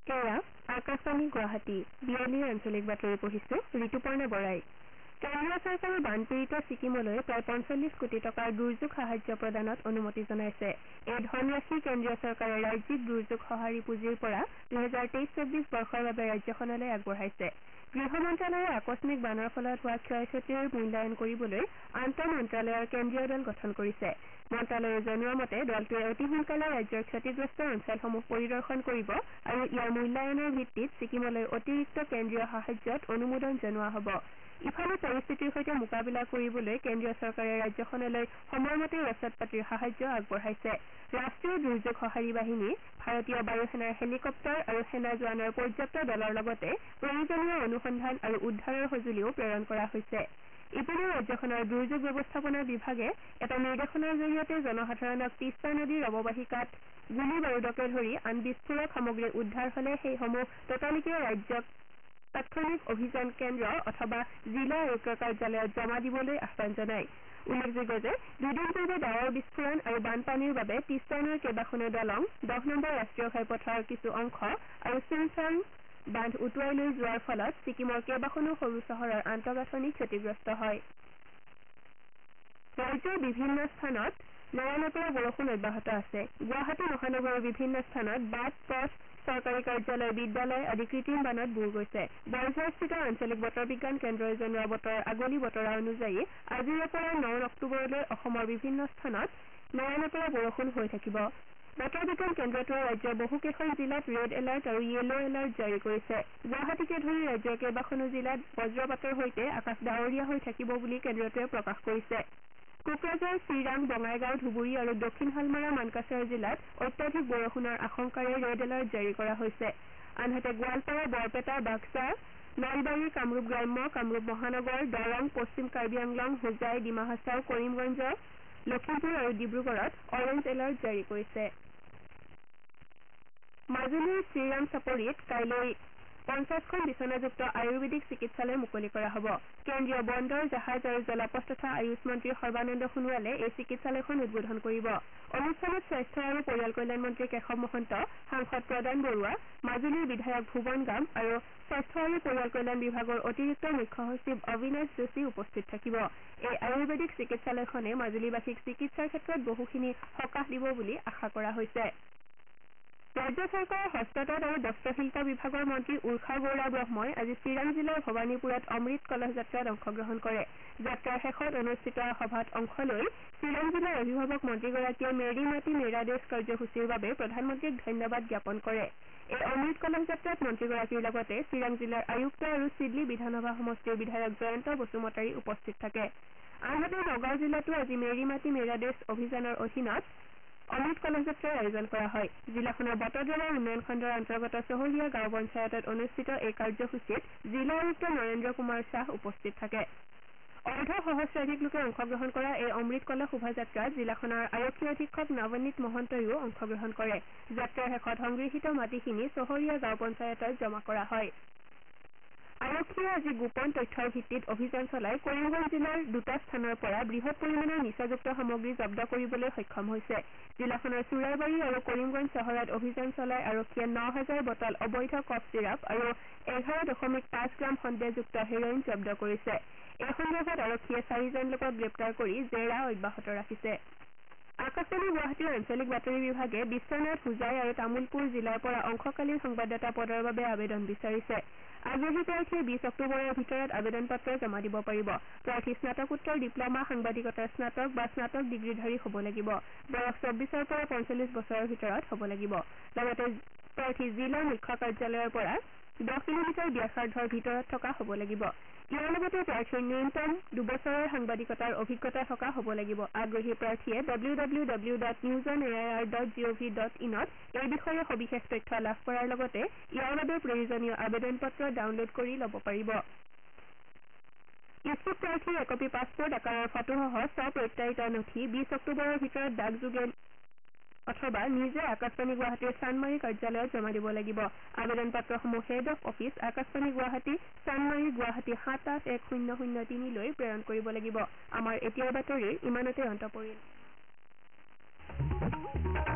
এয়া আকাশবাণী গুৱাহাটী বিয়লিৰ আঞ্চলিক বাতৰি পঢ়িছো ঋতুপৰ্ণা বৰাই। কেন্দ্ৰীয় চৰকাৰে বানপীড়িত ছিকিমলৈ প্ৰায় 45 কোটি টকাৰ দুৰ্যোগ সাহায্য প্ৰদানত অনুমতি জনাইছে। এই ধনৰাশি কেন্দ্ৰীয় চৰকাৰে ৰাজ্যিক দুৰ্যোগ সঁহাৰি পুঁজিৰ পৰা 2023-24 বৰ্ষৰ বাবে ৰাজ্যখনলৈ আগবঢ়াইছে। গৃহ মন্ত্ৰালয়ে আকস্মিক বানৰ ফলত হোৱা ক্ষয়-ক্ষতিৰ মূল্যায়ন কৰিবলৈ আন্তঃ মন্ত্ৰালয়ৰ কেন্দ্ৰীয় দল গঠন কৰিছে। মন্ত্ৰালয়ে জনোৱা মতে দলটোৱে অতি সোনকালে ৰাজ্যৰ ক্ষতিগ্ৰস্ত অঞ্চলসমূহ পৰিদৰ্শন কৰিব আৰু ইয়াৰ মূল্যায়নৰ ভিত্তিত ছিকিমলৈ অতিৰিক্ত কেন্দ্ৰীয় সাহায্যত অনুমোদন জনোৱা হ'ব। ইফালে পৰিস্থিতিৰ সৈতে মোকাবিলা কৰিবলৈ কেন্দ্ৰীয় চৰকাৰে ৰাজ্যখনলৈ সময়মতে ৰচদ পাতিৰ সাহায্য আগবঢ়াইছে। ৰাষ্ট্ৰীয় দুৰ্যোগ সঁহাৰি বাহিনী, ভাৰতীয় বায়ু সেনাৰ হেলিকপ্টাৰ আৰু সেনা জোৱানৰ পৰ্যাপ্ত দলৰ লগতে প্ৰয়োজনীয় অনুসন্ধান আৰু উদ্ধাৰৰ সঁজুলিও প্ৰেৰণ কৰা হৈছে। ইপিনে ৰাজ্যখনৰ দুৰ্যোগ ব্যৱস্থাপনা বিভাগে এটা নিৰ্দেশনাৰ জৰিয়তে জনসাধাৰণক তিষ্টা নদীৰ অৱবাহিকাত গুলী বাৰুদকে ধৰি আন বিস্ফোৰক সামগ্ৰী উদ্ধাৰ হলে সেইসমূহ ততালিকে ৰাজ্যক তাৎক্ষণিক অভিযান কেন্দ্ৰ অথবা জিলা আয়ুক্তৰ কাৰ্যালয়ত জমা দিবলৈ আহ্বান জনায়। উল্লেখযোগ্য যে দুদিন পূৰ্বে ডাৱৰ বিস্ফোৰণ আৰু বানপানীৰ বাবে তিষ্টা নৈৰ কেইবাখনো দলং, 10 নম্বৰ ৰাষ্ট্ৰীয় ঘাইপথৰ কিছু অংশ আৰু চিমচাং বান্ধ উটুৱাই লৈ যোৱাৰ ফলত ছিকিমৰ কেইবাখনো সৰু চহৰৰ আন্তঃগাঁথনি ক্ষতিগ্ৰস্ত হয়। ৰাজ্যৰ বিভিন্ন স্থানত নেৰানেপেৰা বৰষুণ অব্যাহত আছে। গুৱাহাটী মহানগৰৰ বিভিন্ন স্থানত বাট, পথ, চৰকাৰী কাৰ্যালয়, বিদ্যালয় আদি কৃত্ৰিম বানত বুৰ গৈছে। বৰঝাৰস্থিত আঞ্চলিক বতৰ বিজ্ঞান কেন্দ্ৰই জনোৱা বতৰৰ আগলি বতৰা অনুযায়ী আজিৰে পৰা 9 অক্টোবৰলৈ অসমৰ বিভিন্ন স্থানত নেৰানেপেৰা বৰষুণ হৈ থাকিব। বতৰ বিজ্ঞান কেন্দ্ৰটোৱে ৰাজ্যৰ বহুকেইখন জিলাত ৰেড এলাৰ্ট আৰু য়েলো এলাৰ্ট জাৰি কৰিছে। গুৱাহাটীকে ধৰি ৰাজ্যৰ কেইবাখনো জিলাত বজ্ৰপাতৰ সৈতে আকাশ ডাৱৰীয়া হৈ থাকিব বুলি কেন্দ্ৰটোৱে প্ৰকাশ কৰিছে। কোকৰাঝাৰ, চিৰাং, বঙাইগাঁও, ধুবুৰী আৰু দক্ষিণ হালমাৰা মানকাছাৰ জিলাত অত্যাধিক বৰষুণৰ আশংকাৰে ৰেড এলাৰ্ট জাৰি কৰা হৈছে। আনহাতে গোৱালপাৰা, বৰপেটা, বাক্সা, নলবাৰী, কামৰূপ গ্ৰাম্য, কামৰূপ মহানগৰ, দৰং, পশ্চিম কাৰ্বি আংলং, হোজাই, ডিমা হাছাও, কৰিমগঞ্জ, লখিমপুৰ আৰু ডিব্ৰুগড়ত অৰেঞ্জ এলাৰ্ট জাৰি কৰিছে। মাজুলীৰ শ্ৰীৰাম চাপৰিত কাইলৈ 50খন বিচনাযুক্ত আয়ুৰ্বেদিক চিকিৎসালয় মুকলি কৰা হ'ব। কেন্দ্ৰীয় বন্দৰ, জাহাজ আৰু জলপথ তথা আয়ুষ মন্ত্ৰী সৰ্বানন্দ সোণোৱালে এই চিকিৎসালয়খন উদ্বোধন কৰিব। অনুষ্ঠানত স্বাস্থ্য আৰু পৰিয়াল কল্যাণ মন্ত্ৰী কেশৱ মহন্ত, সাংসদ প্ৰদান বৰুৱা, মাজুলীৰ বিধায়ক ভুৱন গাম আৰু স্বাস্থ্য আৰু পৰিয়াল কল্যাণ বিভাগৰ অতিৰিক্ত মুখ্য সচিব অবিনাশ যোশী উপস্থিত থাকিব। এই আয়ুৰ্বেদিক চিকিৎসালয়খনে মাজুলীবাসীক চিকিৎসাৰ ক্ষেত্ৰত বহুখিনি সকাহ দিব বুলি আশা কৰা হৈছে। ৰাজ্য চৰকাৰৰ হস্ততাঁত আৰু বস্ত্ৰশিল্প বিভাগৰ মন্ত্ৰী উৰ্ষা গৌৰা ব্ৰহ্মই আজি চিৰাং জিলাৰ ভৱানীপুৰত অমৃত কলহ যাত্ৰাত অংশগ্ৰহণ কৰে। যাত্ৰাৰ শেষত অনুষ্ঠিত সভাত অংশ লৈ চিৰাং জিলাৰ অভিভাৱক মন্ত্ৰীগৰাকীয়ে মেৰী মাটি মেৰা দেশ কাৰ্যসূচীৰ বাবে প্ৰধানমন্ত্ৰীক ধন্যবাদ জ্ঞাপন কৰে। এই অমৃত কলহ যাত্ৰাত মন্ত্ৰীগৰাকীৰ লগতে চিৰাং জিলাৰ আয়ুক্ত আৰু চিডলি বিধানসভা সমষ্টিৰ বিধায়ক জয়ন্ত বসুমতাৰী উপস্থিত থাকে। আনহাতে নগাঁও জিলাতো আজি মেৰী মাটি মেৰা দেশ অভিযানৰ অধীনত অমৃত কলহ যাত্ৰাৰ আয়োজন কৰা হয়। জিলাখনৰ বটদ্ৰৱা উন্নয়ন খণ্ডৰ অন্তৰ্গত চহৰীয়া গাঁও পঞ্চায়তত অনুষ্ঠিত এই কাৰ্যসূচীত জিলা আয়ুক্ত নৰেন্দ্ৰ কুমাৰ শ্বাহ উপস্থিত থাকে। অৰ্ধ সহস্ৰাধিক লোকে অংশগ্ৰহণ কৰা এই অমৃত কলহ শোভাযাত্ৰাত জিলাখনৰ আৰক্ষী অধীক্ষক নৱনীত মহন্তইও অংশগ্ৰহণ কৰে। যাত্ৰাৰ শেষত সংগৃহীত মাটিখিনি চহৰীয়া গাঁও পঞ্চায়তত জমা কৰা হয়। আৰক্ষীয়ে আজি গোপন তথ্যৰ ভিত্তিত অভিযান চলাই কৰিমগঞ্জ জিলাৰ দুটা স্থানৰ পৰা বৃহৎ পৰিমাণৰ নিচাযুক্ত সামগ্ৰী জব্দ কৰিবলৈ সক্ষম হৈছে। জিলাখনৰ চুৰাইবাৰী আৰু কৰিমগঞ্জ চহৰত অভিযান চলাই আৰক্ষীয়ে 9,000 বটল অবৈধ কফ চিৰাপ আৰু 11.5 গ্ৰাম সন্দেহযুক্ত হেৰইন জব্দ কৰিছে। এই সন্দৰ্ভত আৰক্ষীয়ে 4জন লোকক গ্ৰেপ্তাৰ কৰি জেৰা অব্যাহত ৰাখিছে। আকাশবাণী গুৱাহাটীৰ আঞ্চলিক বাতৰি বিভাগে বিশ্বনাথ, হোজাই আৰু তামুলপুৰ জিলাৰ পৰা অংশকালীন সংবাদদাতা পদৰ বাবে আবেদন বিচাৰিছে। আগ্ৰহী প্ৰাৰ্থীয়ে 20 অক্টোবৰৰ ভিতৰত আবেদন পত্ৰ জমা দিব পাৰিব। প্ৰাৰ্থী স্নাতকোত্তৰ ডিপ্ল'মা, সাংবাদিকতাৰ স্নাতক বা স্নাতক ডিগ্ৰীধাৰী হ'ব লাগিব। বয়স 24ৰ পৰা 45 বছৰৰ ভিতৰত হ'ব লাগিব। লগতে প্ৰাৰ্থী জিলা মুখ্য কাৰ্যালয়ৰ পৰা 10 কিলোমিটাৰ ব্যাসাৰ্ধৰ ভিতৰত থকা হ'ব লাগিব। ইয়াৰ লগতে প্ৰাৰ্থীৰ ন্যূনতম 2 বছৰৰ সাংবাদিকতাৰ অভিজ্ঞতা থকা হ'ব লাগিব। আগ্ৰহী প্ৰাৰ্থীয়ে www.newsonair.gov.in ত এই বিষয়ে সবিশেষ তথ্য লাভ কৰাৰ লগতে ইয়াৰ বাবে প্ৰয়োজনীয় আবেদন পত্ৰ ডাউনলোড কৰি ল'ব পাৰিব। ইচ্ছুক প্ৰাৰ্থীৰ একপি পাছপোৰ্ট আকাৰৰ ফটোসহ স্বপ্ৰত্যায়িত নথি 20 অক্টোবৰৰ ভিতৰত ডাকযোগে অথবা নিজে আকাশবাণী গুৱাহাটীৰ চানমাৰী কাৰ্যালয়ত জমা দিব লাগিব। আবেদন পত্ৰসমূহ head of office Akashvani Guwahati, Chanmari, Guwahati 78103 লৈ প্ৰেৰণ কৰিব লাগিব। আমাৰ এতিয়াৰ বাতৰিৰ ইমানতে অন্ত পৰিল।